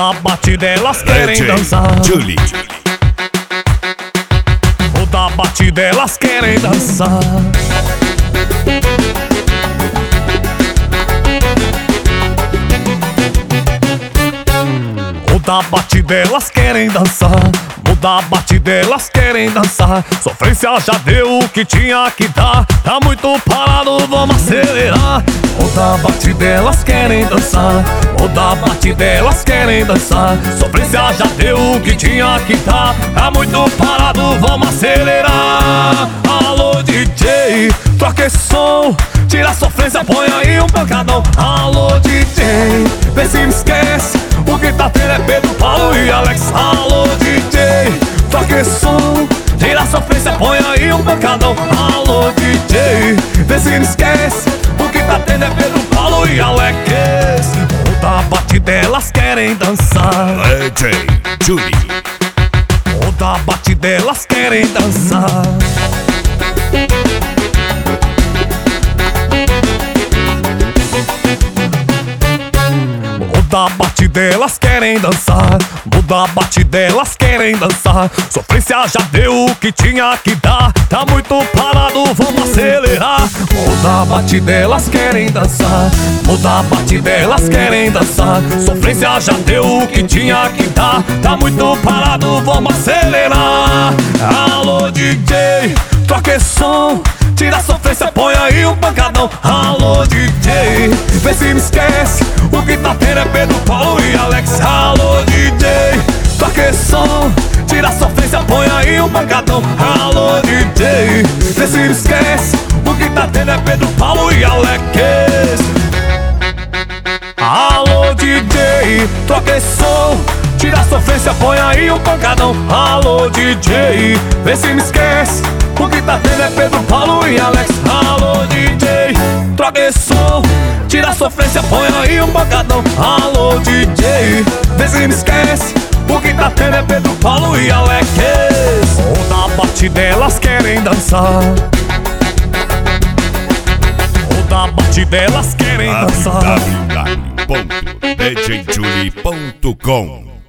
da batida elas querem dançar. Julie. O da batida elas querem dançar. O da batida elas querem dançar. O da batida elas querem dançar. Sofrência já deu o que tinha que dar. Tá muito parado, vamos acelerar. O da batida elas querem dançar. O da batida elas querem dançar. Sofrência já deu o que tinha que dar. Tá muito parado, vamos acelerar. Alô DJ, troca esse som. Tira a sofrência, põe aí um pancadão. Alô DJ, vê se me esquece. O que tá tendo é Pedro, Paulo e Alex. Alô DJ, troca esse som. Tira a sofrência, põe aí um pancadão. Alô DJ, vê se me esquece. O que tá tendo é Pedro, Paulo e Alex. O da batida elas querem dançar. DJ Julie. O da batida elas querem dançar. O da batida elas querem dançar. O da batida elas querem dançar. Sofrência já deu o que tinha que dar. Tá muito parado, vamos acelerar. O da batida elas querem dançar. O da batida elas querem dançar. Sofrência já deu o que tinha que dar. Tá muito parado, vamos acelerar. Alô DJ, troca esse som. Tira a sofrência, põe aí um pancadão. Alô DJ, vê se me esquece. O que tá tendo é Pedro, Paulo e Alex. Alô DJ, toca esse som. Tira a sofrência, põe aí um pancadão. Alô DJ, vê se me esquece. O que tá tendo é Pedro, Paulo e Alex. Alô DJ, toca esse som. Tira a sofrência, põe aí um pancadão. Alô DJ, vê se me esquece. O que tá tendo é Pedro, Paulo e Alex. Alô DJ, troca esse som. Tira a sofrência, põe aí um pancadão. Alô DJ, vê se me esquece. O que tá tendo é Pedro, Paulo e Alex. O da batida elas querem dançar. O da batida elas querem dançar. www.djjulie.com